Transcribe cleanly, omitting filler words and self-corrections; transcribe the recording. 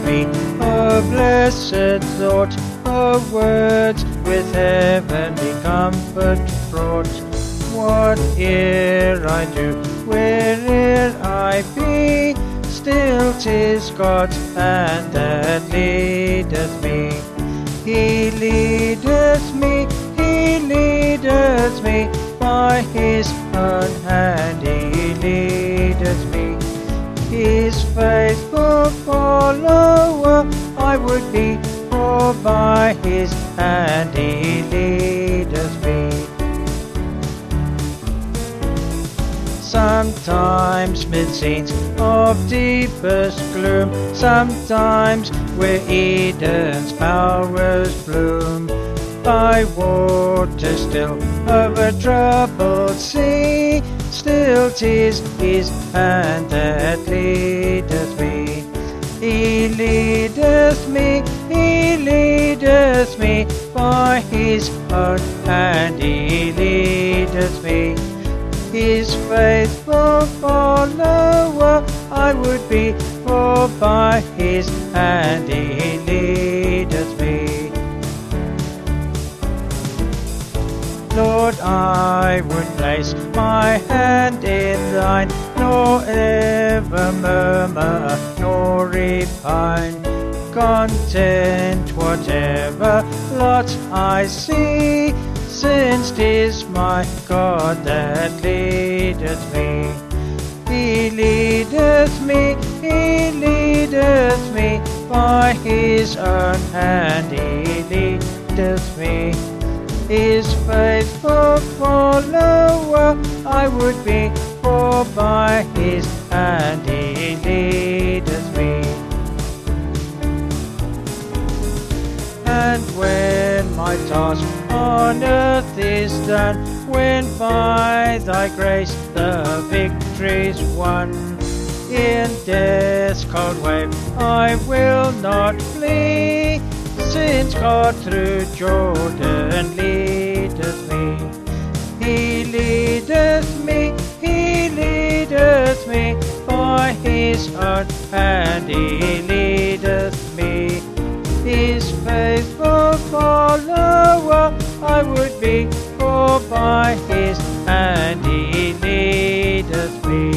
me. O blessed thought, O words with heavenly comfort fraught. Whate'er I do, where'er I be, still 'tis God's hand that leadeth me. He leadeth me, He leadeth me, by His own hand He leadeth me. His faithful follower I would be, for by His hand He leadeth me. Sometimes mid scenes of deepest gloom, sometimes where Eden's bowers bloom, by water still over troubled sea, still 'tis His hand that leadeth me. He leadeth me, He leadeth me, by His own hand He leadeth me. His faithful follower I would be, for by His hand He leadeth me. Lord, I would place my hand in Thine, nor ever murmur, nor repine, content whatever lot I see, since 'tis my God that leadeth me. He leadeth me, He leadeth me, by His own hand He leadeth me. His faithful follower I would be, for by His hand He leadeth me. And when my task on earth is done, when by Thy grace the victory's won, in death's cold wave I will not flee, since God through Jordan leadeth me. He leadeth me, He leadeth me, by His own hand He leadeth me. His faithful follower I would be, for by His hand He leadeth me.